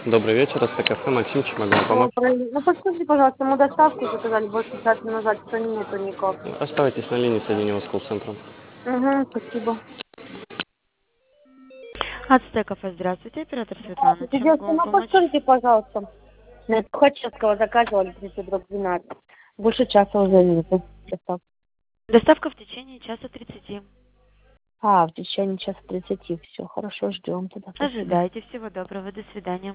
Добрый вечер, это кафе Максим, чем могу вам помочь? Добрый. Ну, подскажите, пожалуйста, мы доставку заказали больше часа назад, что нету никак. Оставайтесь на линии, соединю вас с колл-центром. Угу, спасибо. Ацтеков, здравствуйте, оператор Светлана. Чем могу Девушка, вам ну помочь? подскажите, пожалуйста. На Тухачевского заказывали 30/12. Больше часа уже нету доставки. Доставка в течение часа 30. В течение часа 30. Все, хорошо, ждем тогда. Спасибо. Ожидайте. Всего доброго. До свидания.